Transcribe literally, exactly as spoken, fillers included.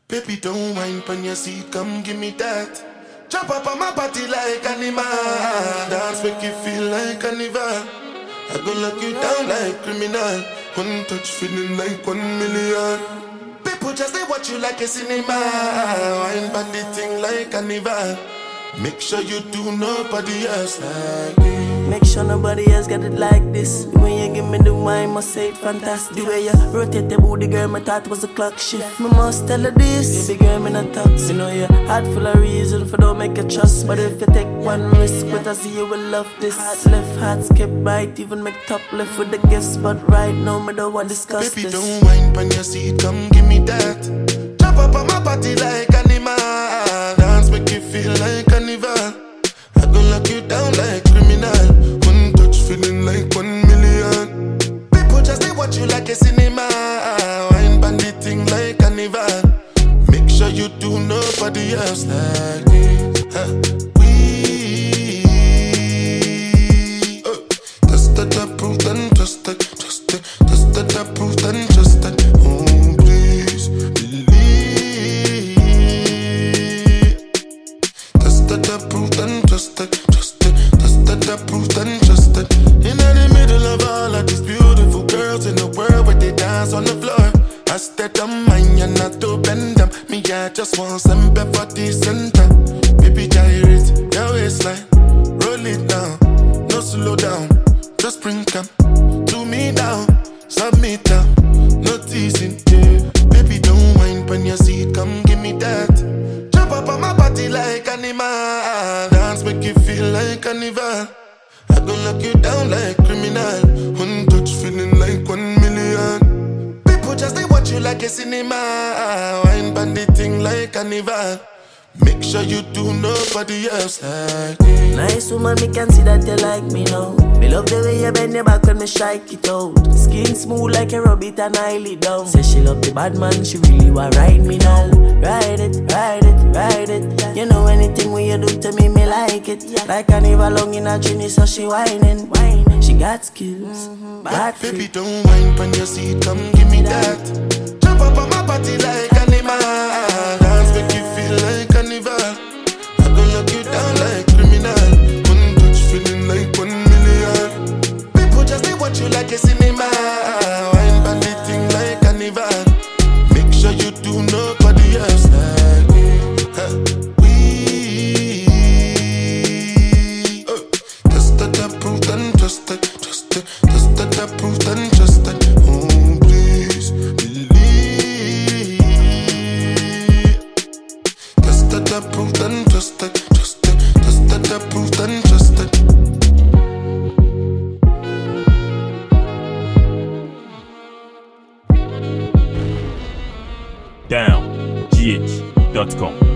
Baby, don't whine on your seat, come give me that. Jump up on my body like animal. Dance make you feel like carnival. I go lock you down like criminal. One touch feeling like one million. People just they watch you like a cinema. Wine body thing like carnival. Make sure you do nobody else like me. Make sure nobody else got it like this. When you give me the wine, must say it fantastic. The way you rotate the booty, girl, my thought was a clock shift. Me must tell her this, baby girl, me not talk. You know your heart full of reason for don't make a trust. But if you take one risk, but I see you will love this. Heart left, heart skip right, even make top left with the guest. But right now, me don't want to discuss Baby, this. don't whine on your seat, come give me that. Jump up on my body like animal. Dance make you feel like carnival. I go lock you down like criminal. One touch feeling like one million. People just they watch you like a cinema. Wine bandit thing like carnival. Make sure you do nobody else like this. Huh. We uh, tested, approved and trusted, trusted, tested, approved and trusted. Oh please believe. Tested, approved and trusted, trusted, tested, approved and trusted. In the middle of all of these beautiful girls in the world where they dance on the floor, I stayed on mine and not to bend them. Me, I just want some pepper center. Baby, gyrate your waistline, roll it down, no slow down. Just bring come to me down, submit down, no teasing. Yeah. Baby, don't whine on your seat, come give me that. Jump up on my body like animal. Dance make you feel like carnival. I go lock you down like criminal. One touch feeling like one million. People just they watch you like a cinema. Wine bandit thing like carnival. Make sure you do nobody else like me. Nice woman, me can see that you like me now. Me love the way you bend your back when me strike it out. Skin smooth like a rabbit and I lay down. Say she love the bad man, she really want ride me now. Ride it, ride it, ride it. You know anything when you do to me, me like it. Like carnival long in a journey, so she whining. She got skills, bad free. Baby, don't whine on your seat, come give me that. Jump up on my body like animal. Dance make you feel like carnival. I go lock you down like criminal. One touch feeling like one million. People just they watch you like a cinema. Wine bandit thing like carnival. Make sure you do nobody else like me. Huh. We uh, tested, approved and trusted, trusted, tested, approved and trusted. Oh please believe. Tested, approved and trusted, trusted, tested, approved and trusted. down g h dot com